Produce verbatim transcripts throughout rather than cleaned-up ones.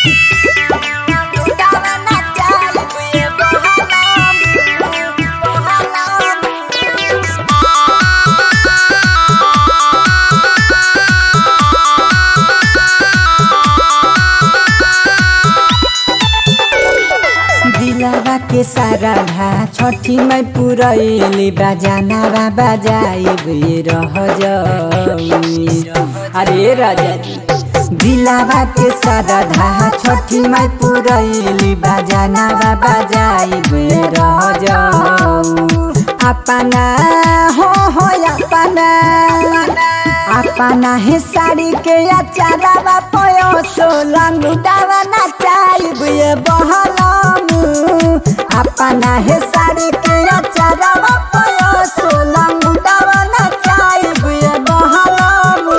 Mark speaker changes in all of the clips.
Speaker 1: के सारा ढा छठी में पुरैली बजाना बा बजाई रह जाई। अरे राजा जी दिलावा के सारा ढा छठी में पुरैली बजाना बा बजाई रह जाऊ। अपना हो हो अपना अपना है साड़ी के अचारा पयो सोलंग उड़ावा नचाई बहलम। अपना है साड़ी के अचारा पयो सोलंग उड़ावा नचाई बहलम।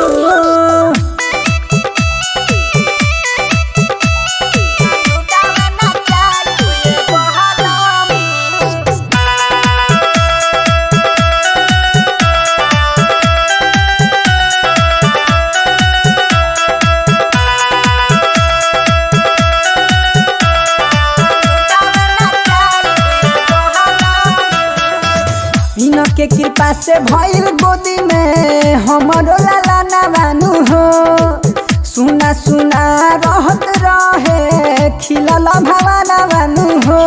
Speaker 1: के कृपा से भइल गोदी में हमरो लाला ना बानू हो। सुना सुना रहत रहे खिलल भवाना बानू हो।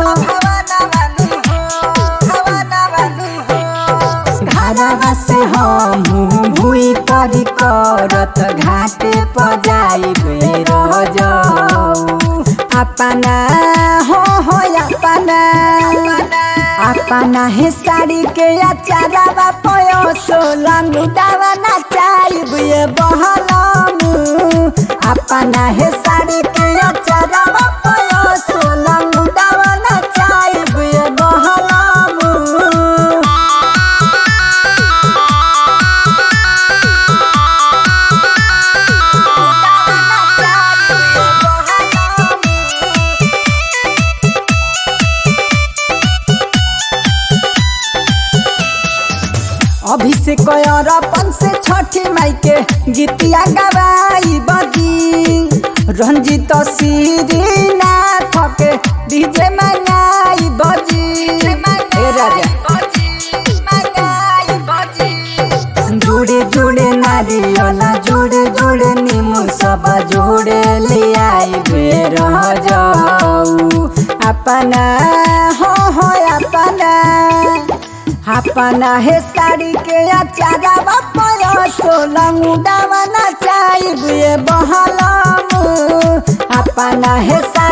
Speaker 1: घरवा से हम भूई परी करत घाटे पर जाई रह जाऊ। अपना हो हो अपना अपना है साड़ी के अचारा पयो सोलंग उड़ावा नचाई बहलम। अपना है साड़ी के अचारा पयो सोलंग उड़ावा नचाई बहलम। अभिषेक अपन से छठी माई के गीतिया गवाई बदी। रंजित श्रीनाथ के डीजे मंगाई बजी। जुड़े जुड़े नारियल जुड़े जुड़े नीमू सब जुड़े ले आई रह जाऊ। अपना हो हो अपना अपना है साड़ी के अचारा पयो सोलंग उड़ावा नचाई बहलम। अपना है